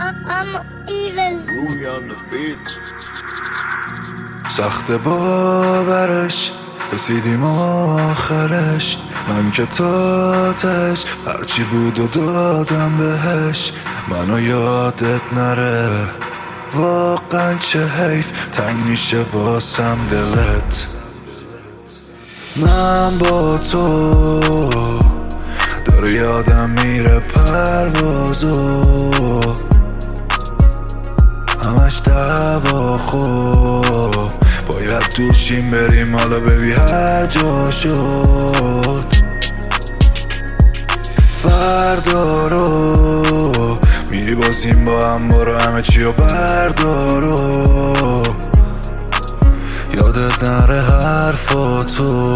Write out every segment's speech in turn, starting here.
سخت باورش رسیدیم آخرش، من که تاتش هرچی بود و دادم بهش. منو یادت نره واقعا چه حیف، تنگ میشه واسم دلت. من با تو داره یادم میره پروازو، همش دعوا خوب باید دوشیم بریم، حالا ببی هر جا شد. فردا رو میبازیم با هم، برو همه چی رو بردارو. یادت نره حرفاتو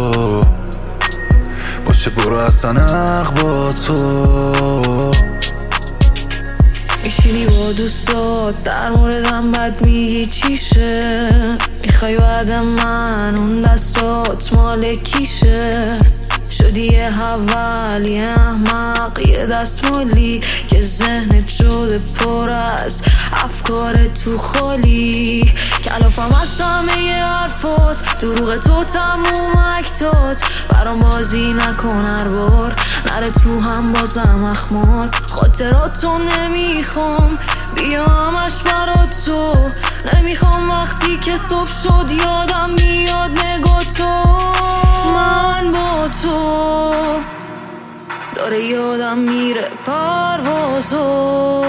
باشه، برو اصلا حق با تو. میشینی با دوستات در موردم بد میگی چیشه، میخوای بعدم من اون دستات مال کیشه. شدی یه حول یه احمق یه دستمالی که ذهنت شده پر از افکار تو خالی. کلافم از همه حرفات، دروغ تو تموم اکتات، برام بازی نکن هر بار نره تو هم بازم اخمات. خاطراتو نمیخوام بیا همش برا تو، نمیخوام وقتی که صبح شد یادم میاد نگاه تو. من با تو داره یادم میره پروازو،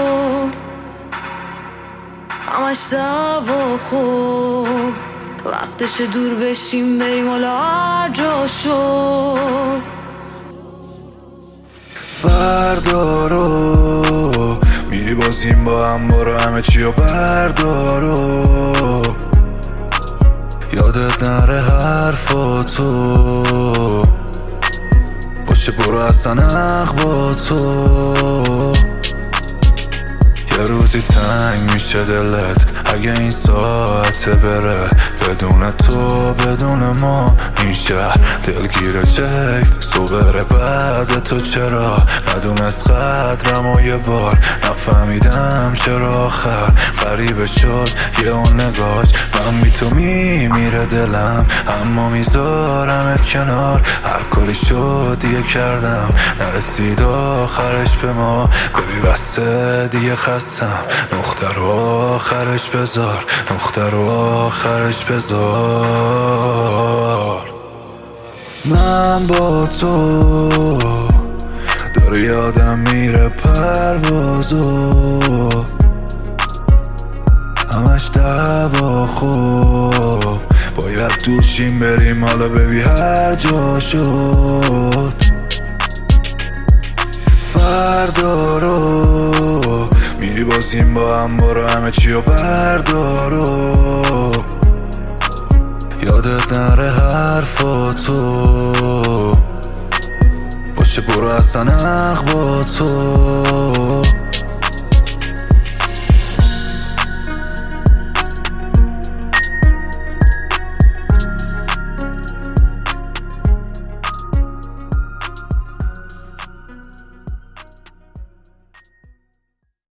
همش دعوا خوب وقتش دور بشیم بریم حالا هر جا شد. فردا رو میبازیم با هم، برو همه چی رو بردارو. یادت نره حرفاتو باشه، برو اصلا حق با تو. یه روزی تنگ میشه دلت اگه این ساعته بره، بدون تو بدون ما این شهر دلگیره. چه صبره بعد تو چرا ندونست قدرم و یه بار نفهمیدم چرا آخر غریبه شد یه اون نگاش. من بی تو میمیره دلم اما میذارمت کنار، هر کاری شد دیگه کردم نرسید آخرش به ما. ببی بسته دیگه خستم، نقطه رو آخرش بذار، نقطه رو آخرش بذار. من با تو داره یادم میره پروازو، همش دعوا خوب باید دوشیم بریم، حالا ببی هر جا شد. فردا رو میبازیم با هم، برو همه چی رو بردارو. یادت نره حرفاتو باشه، برو اصلا حق با تو.